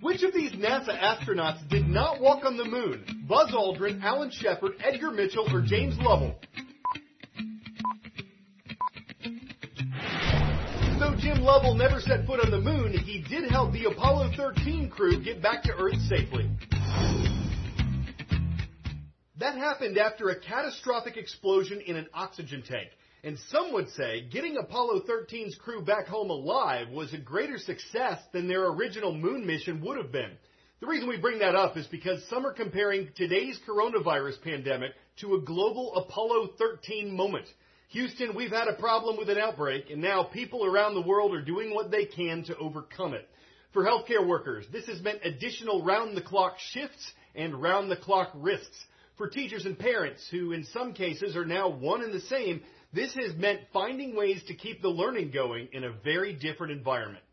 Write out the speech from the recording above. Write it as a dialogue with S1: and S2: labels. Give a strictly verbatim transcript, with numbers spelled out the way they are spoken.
S1: Which of these NASA astronauts did not walk on the moon? Buzz Aldrin, Alan Shepard, Edgar Mitchell, or James Lovell? Though Jim Lovell never set foot on the moon, he did help the Apollo thirteen crew get back to Earth safely. That happened after a catastrophic explosion in an oxygen tank. And some would say getting Apollo thirteen's crew back home alive was a greater success than their original moon mission would have been. The reason we bring that up is because some are comparing today's coronavirus pandemic to a global Apollo thirteen moment. Houston, we've had a problem with an outbreak, and now people around the world are doing what they can to overcome it. For healthcare workers, this has meant additional round-the-clock shifts and round-the-clock risks. For teachers and parents, who in some cases are now one and the same, this has meant finding ways to keep the learning going in a very different environment.